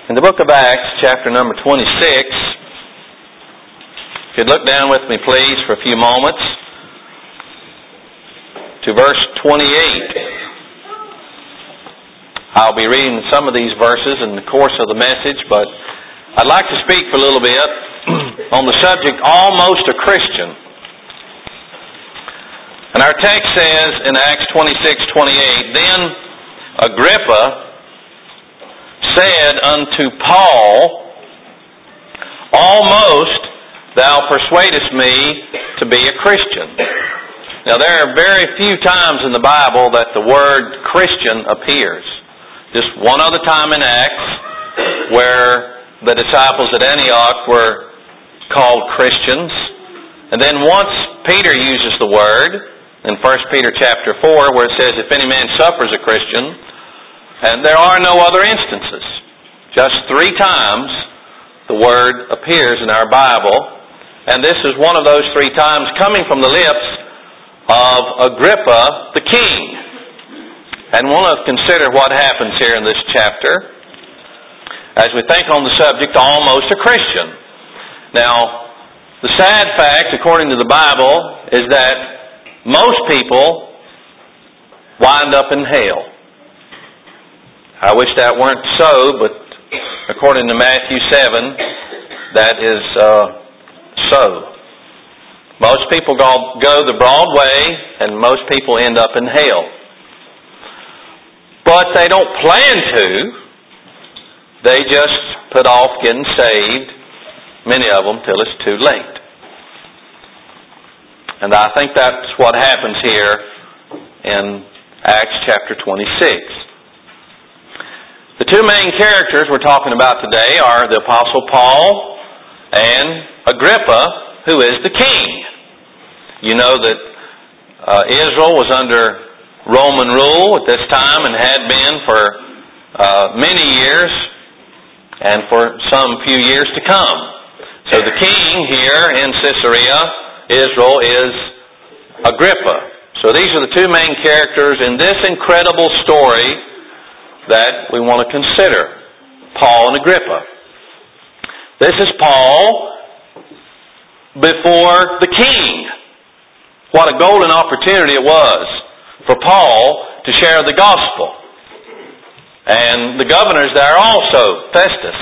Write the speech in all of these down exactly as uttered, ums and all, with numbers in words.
In the book of Acts, chapter number twenty-six, if you'd look down with me, please, for a few moments, to verse twenty-eight. I'll be reading some of these verses in the course of the message, but I'd like to speak for a little bit on the subject, almost a Christian. And our text says in Acts twenty-six twenty-eight, Then Agrippa said unto Paul, Almost thou persuadest me to be a Christian. Now there are very few times in the Bible that the word Christian appears. Just one other time in Acts where the disciples at Antioch were called Christians. And then once Peter uses the word in First Peter chapter four where it says, If any man suffers a Christian, and there are no other instances. Just three times the word appears in our Bible, and this is one of those three times coming from the lips of Agrippa the king. And we'll consider what happens here in this chapter as we think on the subject, almost a Christian. Now, the sad fact, according to the Bible, is that most people wind up in hell. I wish that weren't so, but according to Matthew seven, that is uh, so. Most people go, go the broad way, and most people end up in hell. But they don't plan to. They just put off getting saved, many of them, till it's too late. And I think that's what happens here in Acts chapter twenty-six. The two main characters we're talking about today are the Apostle Paul and Agrippa, who is the king. You know that uh, Israel was under Roman rule at this time and had been for uh, many years and for some few years to come. So the king here in Caesarea, Israel, is Agrippa. So these are the two main characters in this incredible story that we want to consider, Paul and Agrippa. This is Paul before the king. What a golden opportunity it was for Paul to share the gospel. And the governor's there also, Festus.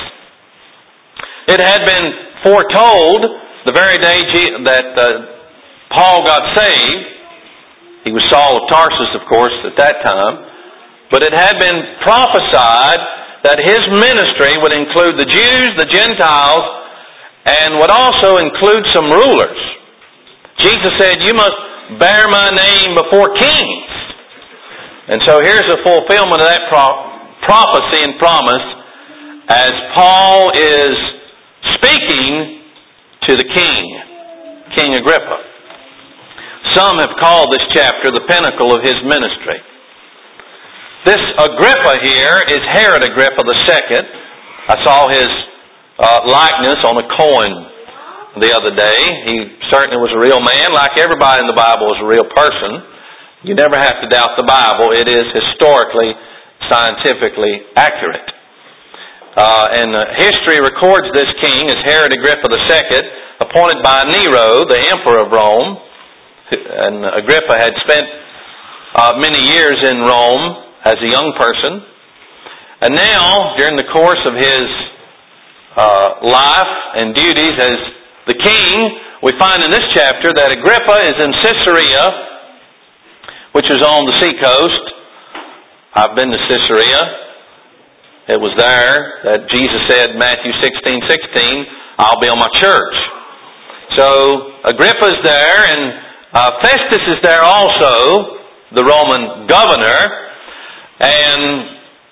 It had been foretold the very day that uh, Paul got saved. He was Saul of Tarsus, of course, at that time. But it had been prophesied that his ministry would include the Jews, the Gentiles, and would also include some rulers. Jesus said, You must bear my name before kings. And so here's a fulfillment of that pro- prophecy and promise as Paul is speaking to the king, King Agrippa. Some have called this chapter the pinnacle of his ministry. This Agrippa here is Herod Agrippa the Second. I saw his uh, likeness on a coin the other day. He certainly was a real man, like everybody in the Bible is a real person. You never have to doubt the Bible. It is historically, scientifically accurate. Uh, and uh, history records this king as Herod Agrippa the Second, appointed by Nero, the emperor of Rome. And Agrippa had spent uh, many years in Rome as a young person. And now, during the course of his uh, life and duties as the king, we find in this chapter that Agrippa is in Caesarea, which is on the seacoast. I've been to Caesarea. It was there that Jesus said, Matthew sixteen sixteen, I'll be on my church. So, Agrippa's there, and uh, Festus is there also, the Roman governor. And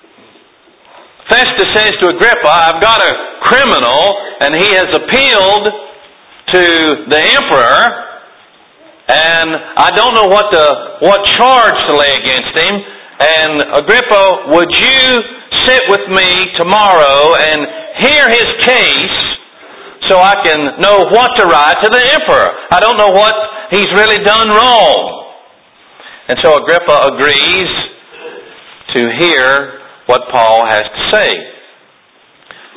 Festus says to Agrippa, I've got a criminal, and he has appealed to the emperor, and I don't know what to, what charge to lay against him. And Agrippa, would you sit with me tomorrow and hear his case so I can know what to write to the emperor? I don't know what he's really done wrong. And so Agrippa agrees to hear what Paul has to say.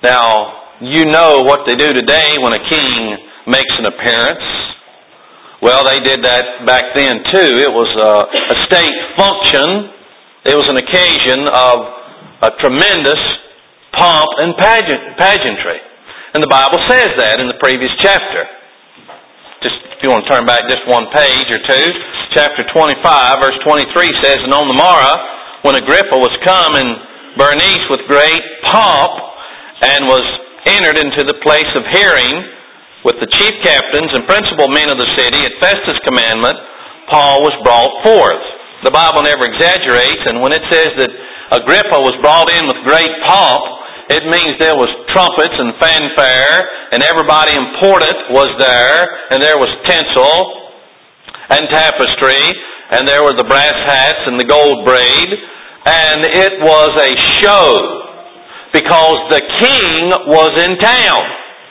Now, you know what they do today when a king makes an appearance. Well, they did that back then too. It was a, a state function. It was an occasion of a tremendous pomp and pageant, pageantry. And the Bible says that in the previous chapter. Just if you want to turn back just one page or two, chapter twenty-five, verse twenty-three says, "And on the morrow, when Agrippa was come and Bernice with great pomp, and was entered into the place of hearing with the chief captains and principal men of the city, at Festus' commandment, Paul was brought forth." The Bible never exaggerates, and when it says that Agrippa was brought in with great pomp, it means there was trumpets and fanfare, and everybody important was there, and there was tinsel and tapestry, and there were the brass hats and the gold braid, and it was a show, because the king was in town.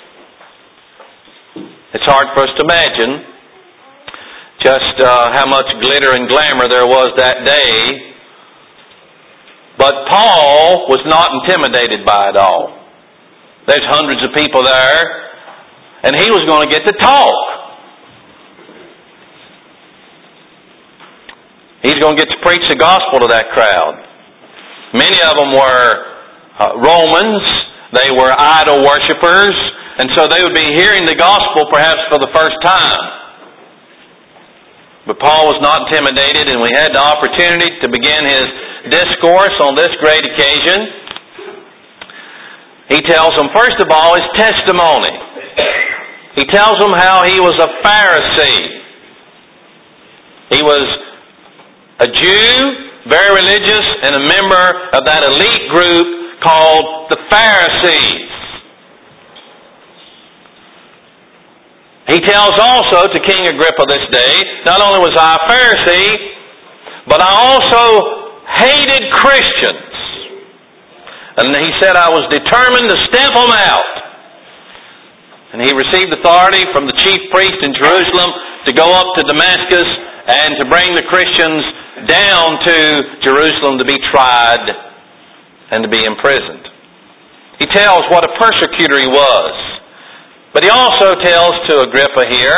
It's hard for us to imagine just uh, how much glitter and glamour there was that day. But Paul was not intimidated by it all. There's hundreds of people there, and he was going to get to talk. He's going to get to preach the gospel to that crowd. Many of them were uh, Romans. They were idol worshippers, and so they would be hearing the gospel perhaps for the first time. But Paul was not intimidated, and we had the opportunity to begin his discourse on this great occasion. He tells them, first of all, his testimony. He tells them how he was a Pharisee. He was a Jew, very religious, and a member of that elite group called the Pharisees. He tells also to King Agrippa this day, not only was I a Pharisee, but I also hated Christians. And he said I was determined to stamp them out. And he received authority from the chief priest in Jerusalem to go up to Damascus and to bring the Christians down to Jerusalem to be tried and to be imprisoned. He tells what a persecutor he was. But he also tells to Agrippa here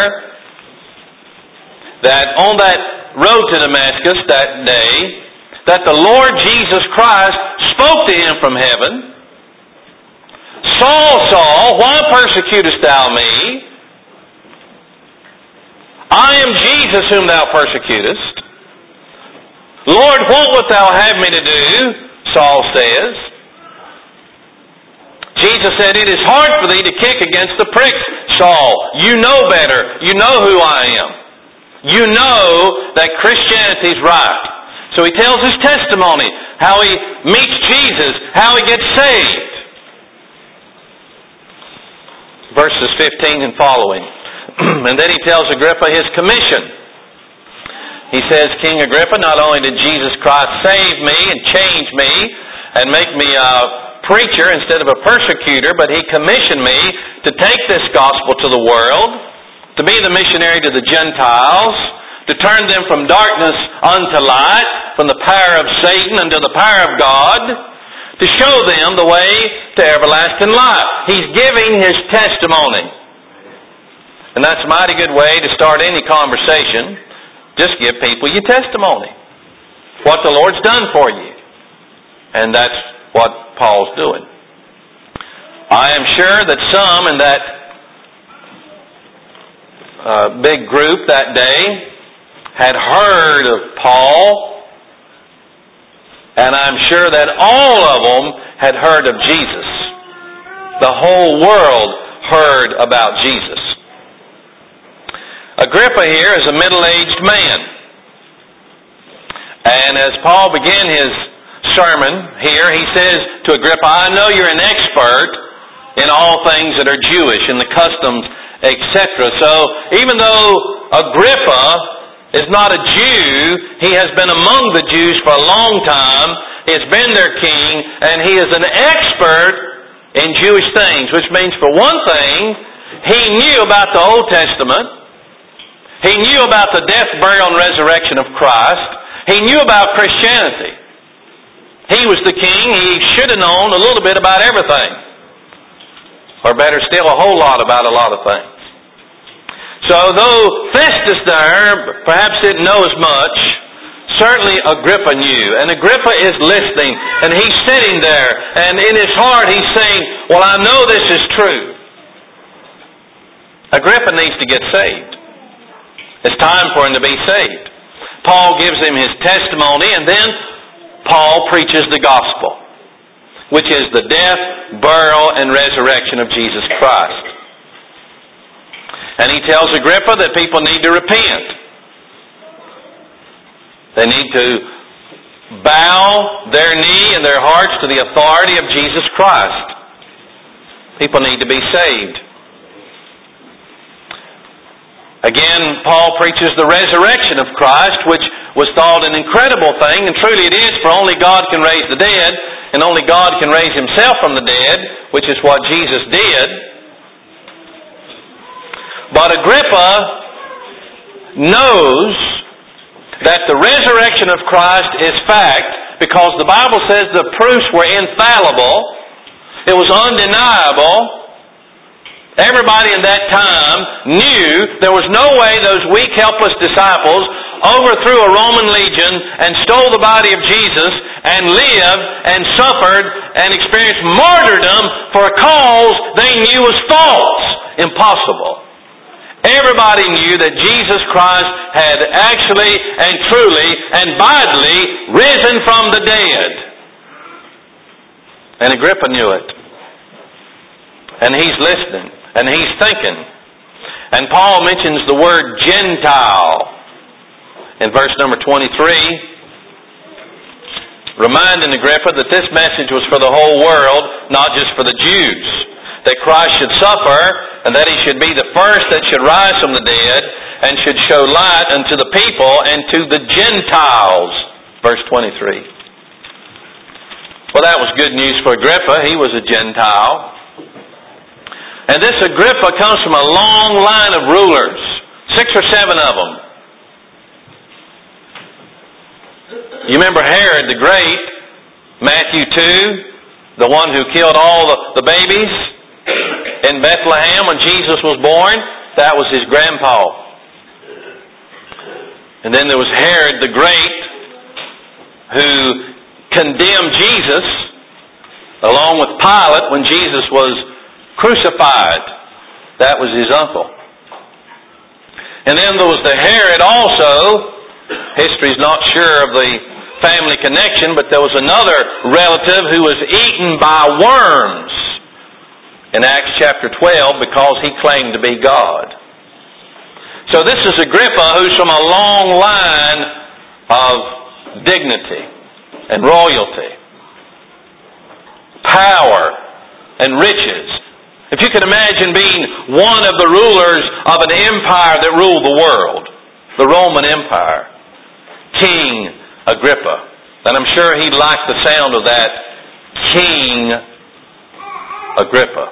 that on that road to Damascus that day, that the Lord Jesus Christ spoke to him from heaven. "Saul, Saul, why persecutest thou me? I am Jesus whom thou persecutest. Lord, what wilt thou have me to do?" Saul says. Jesus said, "It is hard for thee to kick against the pricks, Saul. You know better. You know who I am. You know that Christianity's right." So he tells his testimony, how he meets Jesus, how he gets saved. Verses fifteen and following. And then he tells Agrippa his commission. He says, "King Agrippa, not only did Jesus Christ save me and change me and make me a preacher instead of a persecutor, but he commissioned me to take this gospel to the world, to be the missionary to the Gentiles, to turn them from darkness unto light, from the power of Satan unto the power of God, to show them the way to everlasting life." He's giving his testimony. And that's a mighty good way to start any conversation. Just give people your testimony. What the Lord's done for you. And that's what Paul's doing. I am sure that some in that uh, big group that day had heard of Paul, and I'm sure that all of them had heard of Jesus. The whole world heard about Jesus. Agrippa here is a middle-aged man. And as Paul began his sermon here, he says to Agrippa, "I know you're an expert in all things that are Jewish, in the customs, et cetera" So even though Agrippa is not a Jew, he has been among the Jews for a long time. He has been their king, and he is an expert in Jewish things, which means, for one thing, he knew about the Old Testament. He knew about the death, burial, and resurrection of Christ. He knew about Christianity. He was the king. He should have known a little bit about everything. Or better still, a whole lot about a lot of things. So though Festus there perhaps didn't know as much, certainly Agrippa knew. And Agrippa is listening, and he's sitting there, and in his heart he's saying, well, I know this is true. Agrippa needs to get saved. It's time for him to be saved. Paul gives him his testimony, and then Paul preaches the gospel, which is the death, burial, and resurrection of Jesus Christ. And he tells Agrippa that people need to repent. They need to bow their knee and their hearts to the authority of Jesus Christ. People need to be saved. Again, Paul preaches the resurrection of Christ, which was thought an incredible thing, and truly it is, for only God can raise the dead, and only God can raise Himself from the dead, which is what Jesus did. But Agrippa knows that the resurrection of Christ is fact, because the Bible says the proofs were infallible. It was undeniable. Everybody in that time knew there was no way those weak, helpless disciples overthrew a Roman legion and stole the body of Jesus and lived and suffered and experienced martyrdom for a cause they knew was false. Impossible. Everybody knew that Jesus Christ had actually and truly and vitally risen from the dead. And Agrippa knew it. And he's listening. And he's thinking. And Paul mentions the word Gentile in verse number twenty-three, reminding Agrippa that this message was for the whole world, not just for the Jews. That Christ should suffer, and that He should be the first that should rise from the dead, and should show light unto the people and to the Gentiles. Verse twenty-three. Well, that was good news for Agrippa. He was a Gentile. And this Agrippa comes from a long line of rulers. Six or seven of them. You remember Herod the Great, Matthew two, the one who killed all the, the babies in Bethlehem when Jesus was born? That was his grandpa. And then there was Herod the Great, who condemned Jesus along with Pilate when Jesus was crucified. That was his uncle. And then there was the Herod also. History's not sure of the family connection, but there was another relative who was eaten by worms in Acts chapter twelve because he claimed to be God. So this is Agrippa, who's from a long line of dignity and royalty, power and riches. If you could imagine being one of the rulers of an empire that ruled the world, the Roman Empire, King Agrippa. And I'm sure he liked the sound of that, King Agrippa.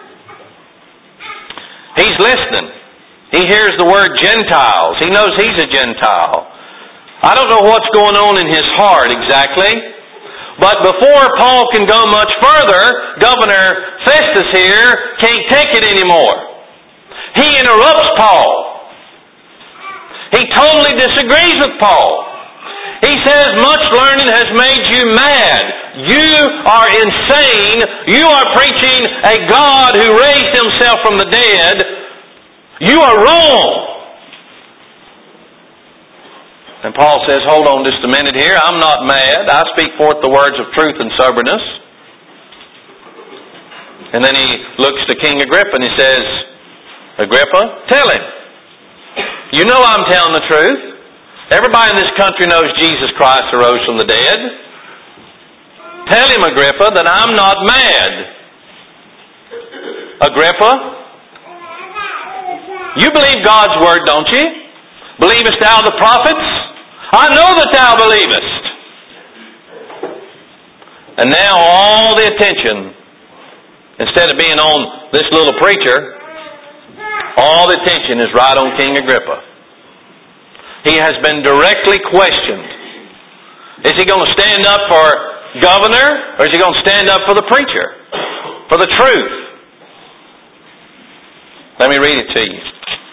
He's listening. He hears the word Gentiles. He knows he's a Gentile. I don't know what's going on in his heart exactly. But before Paul can go much further, Governor Festus here can't take it anymore. He interrupts Paul. He totally disagrees with Paul. He says, much learning has made you mad. You are insane. You are preaching a God who raised Himself from the dead. You are wrong. And Paul says, hold on just a minute here. I'm not mad. I speak forth the words of truth and soberness. And then he looks to King Agrippa and he says, Agrippa, tell him. You know I'm telling the truth. Everybody in this country knows Jesus Christ arose from the dead. Tell him, Agrippa, that I'm not mad. Agrippa, you believe God's word, don't you? Believest thou the prophets? I know that thou believest. And now all the attention, instead of being on this little preacher, all the attention is right on King Agrippa. He has been directly questioned. Is he going to stand up for governor, or is he going to stand up for the preacher, for the truth? Let me read it to you.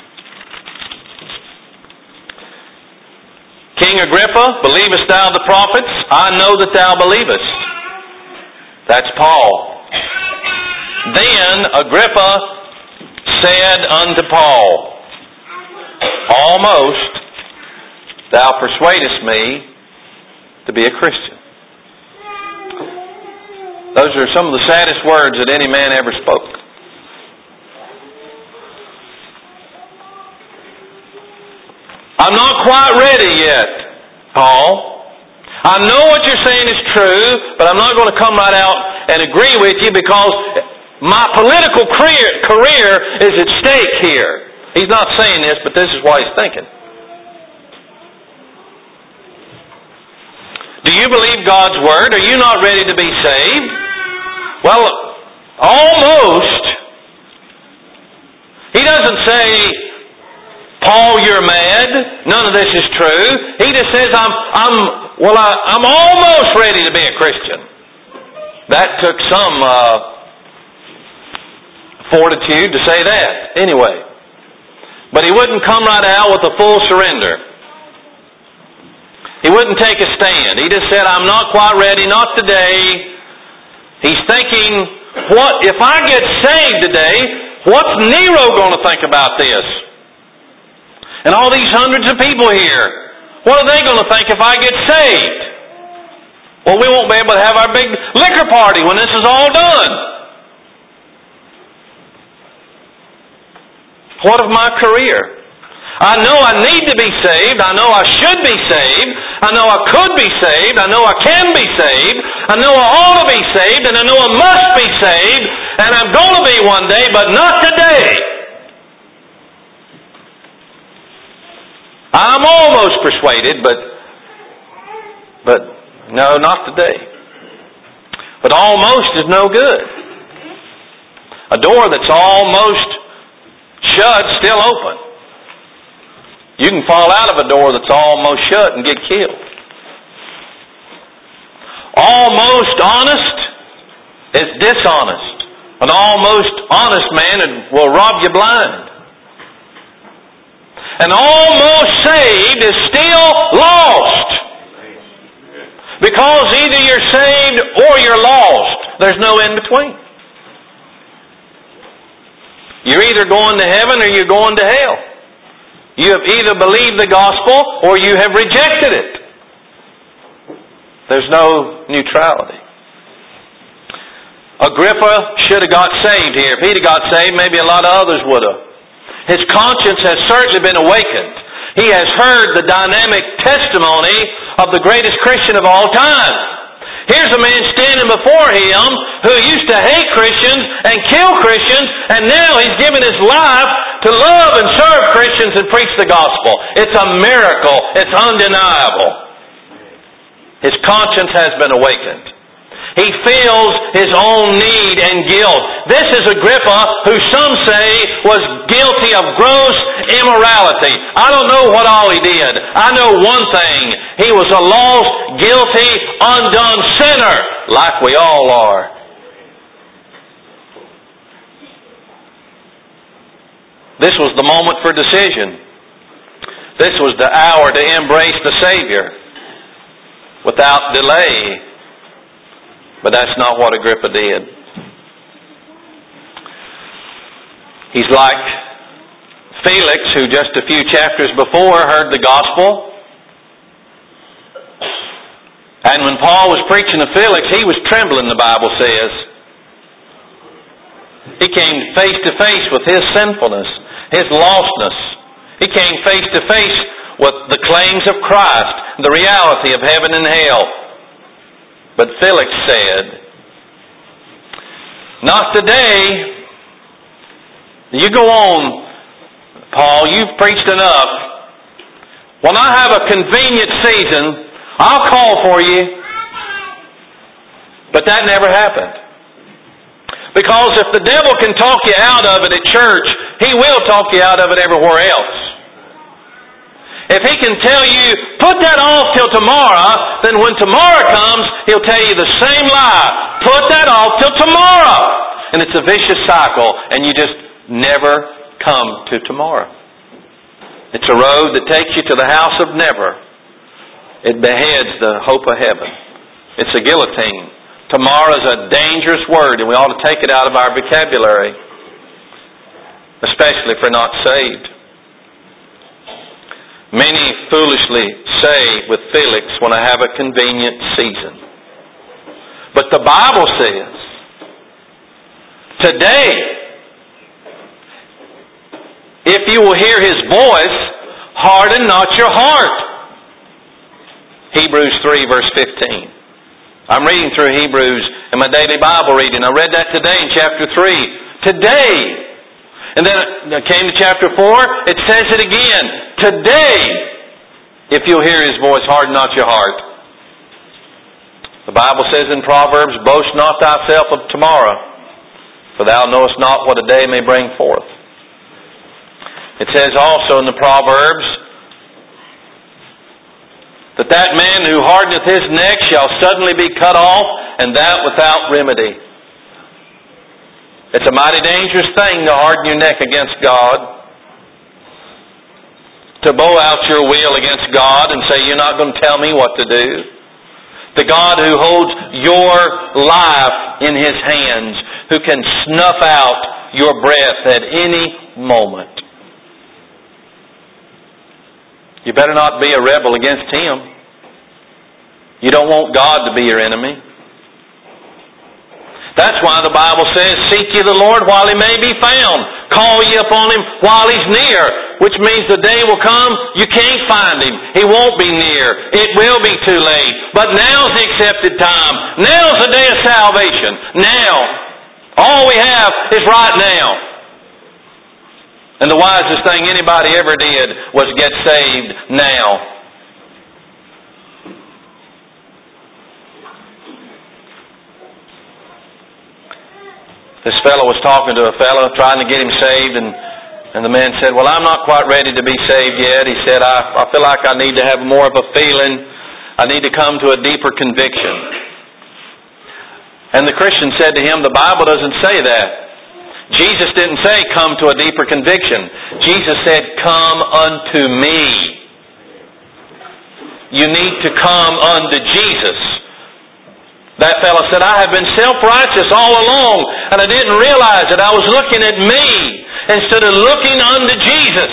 King Agrippa, believest thou the prophets? I know that thou believest. That's Paul. Then Agrippa said unto Paul, almost thou persuadest me to be a Christian. Those are some of the saddest words that any man ever spoke. I'm not quite ready yet, Paul. I know what you're saying is true, but I'm not going to come right out and agree with you because my political career, career is at stake here. He's not saying this, but this is what he's thinking. Do you believe God's Word? Are you not ready to be saved? Well, almost. He doesn't say, Paul, you're mad. None of this is true. He just says, I'm, I'm, well, I, I'm almost ready to be a Christian. That took some uh, fortitude to say that. Anyway. But he wouldn't come right out with a full surrender. He wouldn't take a stand. He just said, I'm not quite ready, not today. He's thinking, what if I get saved today, what's Nero going to think about this? And all these hundreds of people here, what are they going to think if I get saved? Well, we won't be able to have our big liquor party when this is all done. What of my career? I know I need to be saved. I know I should be saved. I know I could be saved. I know I can be saved. I know I ought to be saved. And I know I must be saved. And I'm going to be one day, but not today. I'm almost persuaded, but but no, not today. But almost is no good. A door that's almost shut, still open. You can fall out of a door that's almost shut and get killed. Almost honest is dishonest. An almost honest man will rob you blind. And almost saved is still lost. Because either you're saved or you're lost. There's no in between. You're either going to heaven or you're going to hell. You have either believed the gospel or you have rejected it. There's no neutrality. Agrippa should have got saved here. If he'd have got saved, maybe a lot of others would have. His conscience has certainly been awakened. He has heard the dynamic testimony of the greatest Christian of all time. Here's a man standing before him who used to hate Christians and kill Christians, and now he's given his life to love and serve Christians and preach the gospel. It's a miracle. It's undeniable. His conscience has been awakened. He feels his own need and guilt. This is Agrippa, who some say was guilty of gross immorality. I don't know what all he did. I know one thing. He was a lost, guilty, undone sinner, like we all are. This was the moment for decision. This was the hour to embrace the Savior without delay. But that's not what Agrippa did. He's like Felix, who just a few chapters before heard the gospel. And when Paul was preaching to Felix, he was trembling, the Bible says. He came face to face with his sinfulness, his lostness. He came face to face with the claims of Christ, the reality of heaven and hell. But Felix said, not today. You go on, Paul, you've preached enough. When I have a convenient season, I'll call for you. But that never happened. Because if the devil can talk you out of it at church, he will talk you out of it everywhere else. If he can tell you, put that off till tomorrow, then when tomorrow comes, he'll tell you the same lie. Put that off till tomorrow. And it's a vicious cycle, and you just never come to tomorrow. It's a road that takes you to the house of never. It beheads the hope of heaven. It's a guillotine. Tomorrow is a dangerous word, and we ought to take it out of our vocabulary, especially if we're not saved. Many foolishly say with Felix, when I have a convenient season. But the Bible says, today, if you will hear His voice, harden not your heart. Hebrews three, verse fifteen. I'm reading through Hebrews in my daily Bible reading. I read that today in chapter three. Today. And then I came to chapter four. It says it again. Today, if you'll hear His voice, harden not your heart. The Bible says in Proverbs, boast not thyself of tomorrow, for thou knowest not what a day may bring forth. It says also in the Proverbs, that that man who hardeneth his neck shall suddenly be cut off, and that without remedy. It's a mighty dangerous thing to harden your neck against God, to bow out your will against God and say, you're not going to tell me what to do. The God who holds your life in His hands, who can snuff out your breath at any moment. You better not be a rebel against Him. You don't want God to be your enemy. That's why the Bible says, seek ye the Lord while He may be found. Call ye upon Him while He's near. Which means the day will come, you can't find Him. He won't be near. It will be too late. But now's the accepted time. Now's the day of salvation. Now. All we have is right now. And the wisest thing anybody ever did was get saved now. This fellow was talking to a fellow, trying to get him saved, and, and the man said, well, I'm not quite ready to be saved yet. He said, I, I feel like I need to have more of a feeling. I need to come to a deeper conviction. And the Christian said to him, the Bible doesn't say that. Jesus didn't say, come to a deeper conviction. Jesus said, come unto me. You need to come unto Jesus. That fellow said, I have been self-righteous all along, and I didn't realize that I was looking at me instead of looking unto Jesus.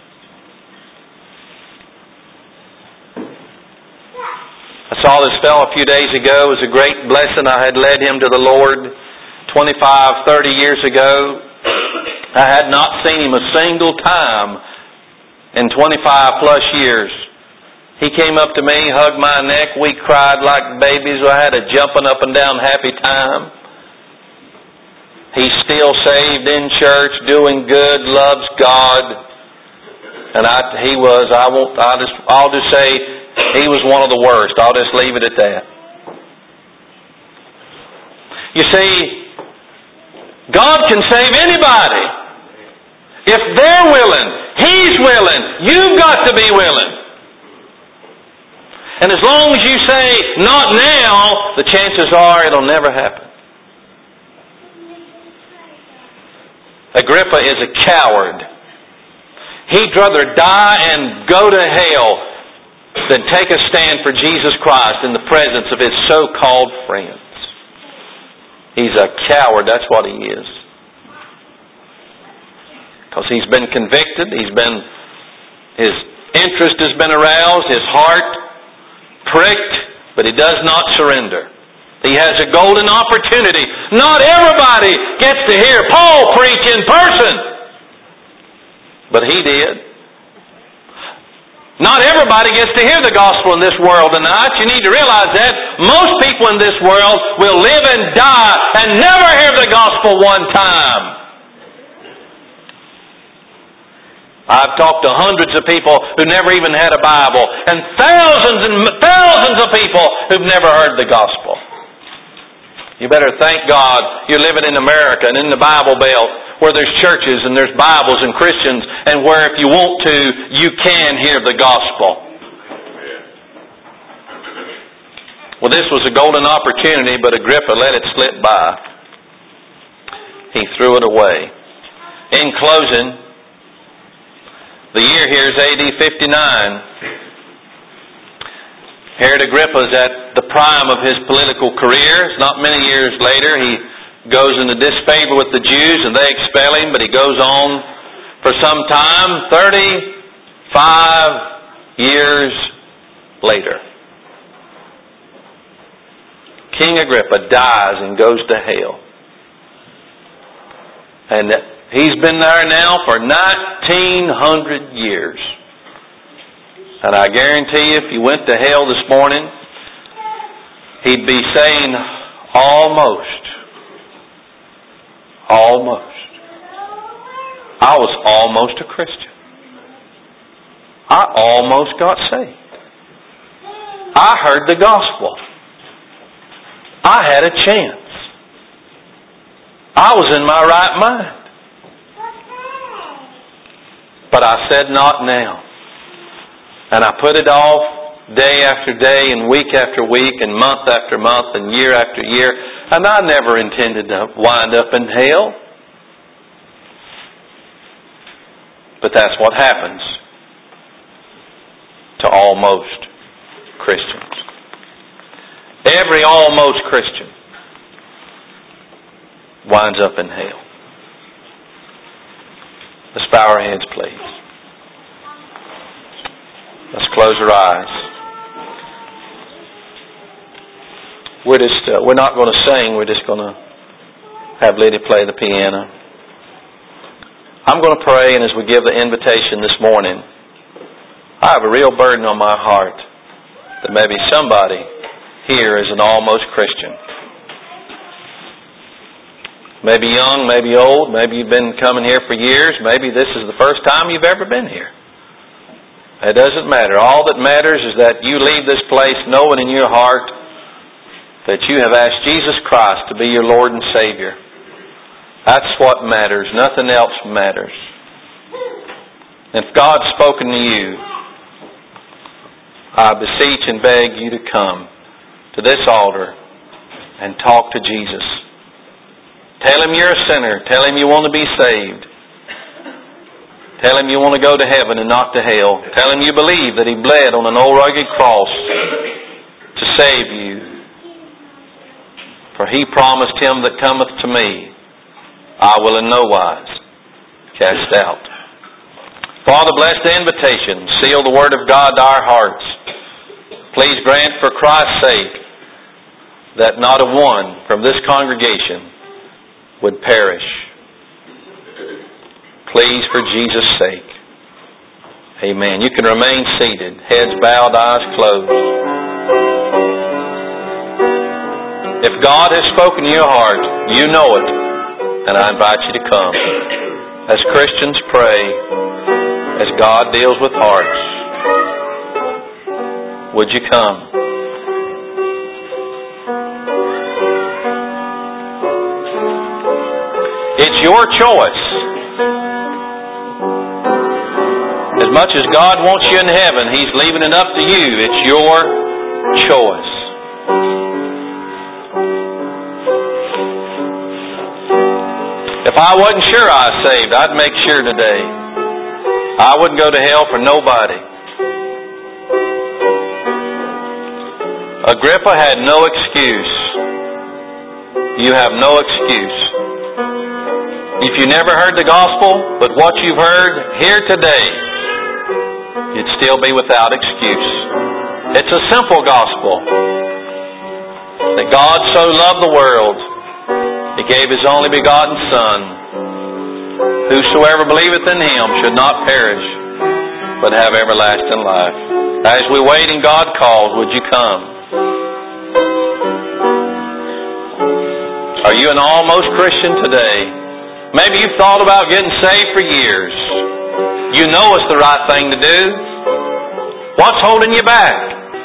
I saw this fellow a few days ago. It was a great blessing. I had led him to the Lord twenty-five, thirty years ago. I had not seen him a single time in twenty-five plus years. He came up to me, hugged my neck. We cried like babies. I had a jumping up and down happy time. He's still saved in church, doing good, loves God. And I, he was, I won't, I'll just, I'll just say, he was one of the worst. I'll just leave it at that. You see, God can save anybody. If they're willing, He's willing. You've got to be willing. And as long as you say, not now, the chances are it'll never happen. Agrippa is a coward. He'd rather die and go to hell than take a stand for Jesus Christ in the presence of his so-called friends. He's a coward, that's what he is. Because he's been convicted, he's been, his interest has been aroused, his heart pricked, but he does not surrender. He has a golden opportunity. Not everybody gets to hear Paul preach in person, but he did. Not everybody gets to hear the gospel in this world tonight. You need to realize that. Most people in this world will live and die and never hear the gospel one time. I've talked to hundreds of people who never even had a Bible, and thousands and thousands of people who've never heard the gospel. You better thank God you're living in America and in the Bible Belt where there's churches and there's Bibles and Christians, and where if you want to, you can hear the gospel. Well, this was a golden opportunity, but Agrippa let it slip by. He threw it away. In closing, The year here is A D fifty-nine. Herod Agrippa is at the prime of his political career. It's not many years later. He goes into disfavor with the Jews and they expel him, but he goes on for some time, thirty-five years later. King Agrippa dies and goes to hell. And he's been there now for nineteen hundred years. And I guarantee you, if you went to hell this morning, he'd be saying, almost. Almost. I was almost a Christian. I almost got saved. I heard the gospel. I had a chance. I was in my right mind. But I said, not now. And I put it off day after day and week after week and month after month and year after year. And I never intended to wind up in hell. But that's what happens to almost Christians. Every almost Christian winds up in hell. Let's bow our heads, please. Let's close our eyes. We're just uh, we're not going to sing. We're just going to have Lydia play the piano. I'm going to pray, and as we give the invitation this morning, I have a real burden on my heart that maybe somebody here is an almost Christian. Maybe young, maybe old, maybe you've been coming here for years, maybe this is the first time you've ever been here. It doesn't matter. All that matters is that you leave this place knowing in your heart that you have asked Jesus Christ to be your Lord and Savior. That's what matters. Nothing else matters. If God's spoken to you, I beseech and beg you to come to this altar and talk to Jesus. Tell Him you're a sinner. Tell Him you want to be saved. Tell Him you want to go to heaven and not to hell. Tell Him you believe that He bled on an old rugged cross to save you. For He promised, him that cometh to me, I will in no wise cast out. Father, bless the invitation. Seal the Word of God to our hearts. Please grant for Christ's sake that not a one from this congregation would perish. Please, for Jesus' sake. Amen. You can remain seated. Heads bowed, eyes closed. If God has spoken to your heart, you know it. And I invite you to come. As Christians pray, as God deals with hearts, would you come? It's your choice. As much as God wants you in heaven, He's leaving it up to you. It's your choice. If I wasn't sure I was saved, I'd make sure today. I wouldn't go to hell for nobody. Agrippa had no excuse. You have no excuse. If you never heard the gospel, but what you've heard here today, you'd still be without excuse. It's a simple gospel. That God so loved the world, He gave His only begotten Son. Whosoever believeth in Him should not perish, but have everlasting life. As we wait and God calls, would you come? Are you an almost Christian today? Maybe you've thought about getting saved for years. You know it's the right thing to do. What's holding you back?